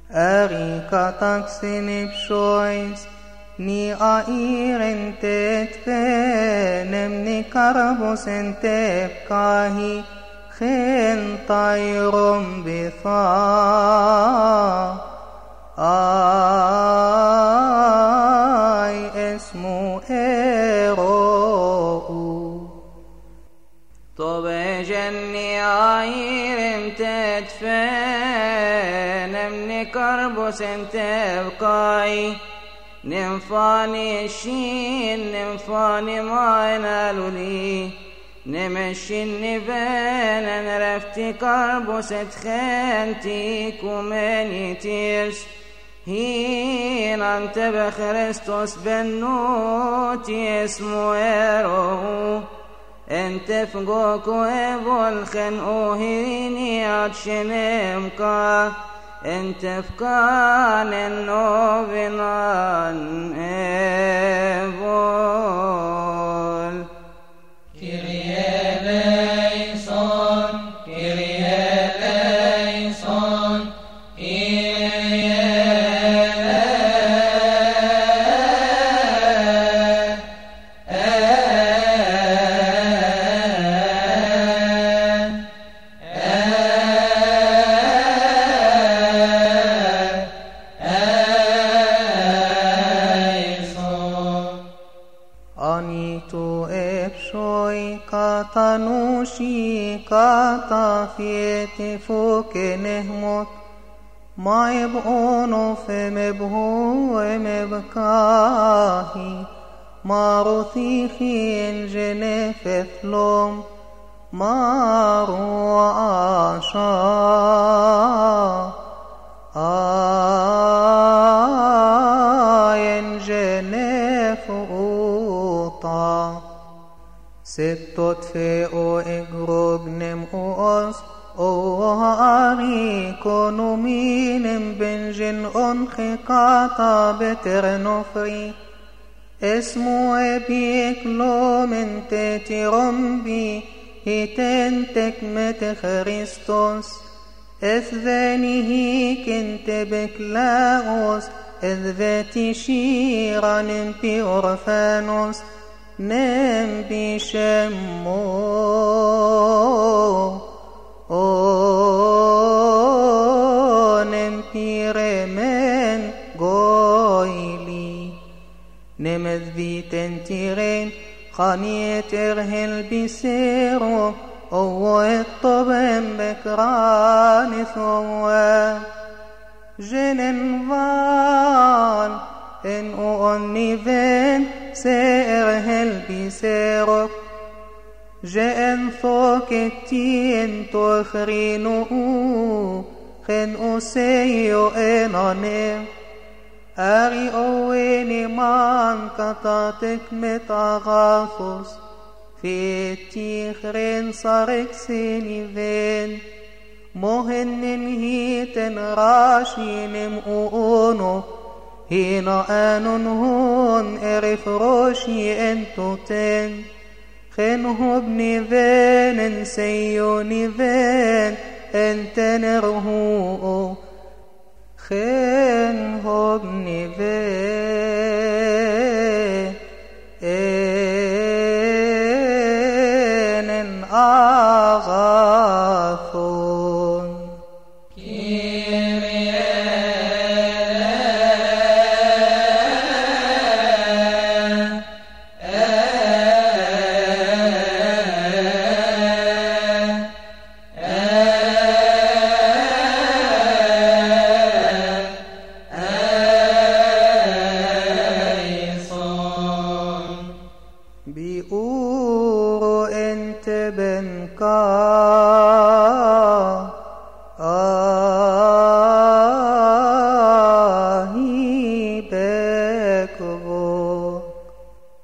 Arikatak sinipshois, ni airen tetvenem ni karbos entepkahi, chen tayrom bitha. Ay esmu erou. Tobe jenni airen tetvenem ni karbos entepkahi, نمفاني الشين نمفاني ما ينالولي نمشي النبان نرفتي كربوس تخانتي كوماني تيرس هين أنت بخريستوس بنوتي اسمه إيرو انت فقوكو إبول خنقو هيني عدشنمكا انت فكان النوبنان ايبول كيريا ليسون كيريا ليسون Tanushi kata fiete foke nehmot maib ono femebhu emebkahi maruthi enjene fethlom maru asha enjene futa Settot fe o egrognem oos o hari konuminem benjen on khikata beternofri esmu ebik lomente tirombi hitentek met Christos ethvenihi kente beklaos ethveti shiranim pi orfanos nem bishemmo nem piremen goili nem adviten tiren khaniet erhel bisero o الطبن بكران ثوا جنن فان en oniven serhel biserok jen thoketien tokhrinu khen oseyo enane ari oweni man katatek metagathos feti khren sarek seniven mohennen hiten rashinem uono هنا آنون هون إرف روشي أنتوتين خنه ابني فين سيوني فين أنت نرهو خنه ابني فين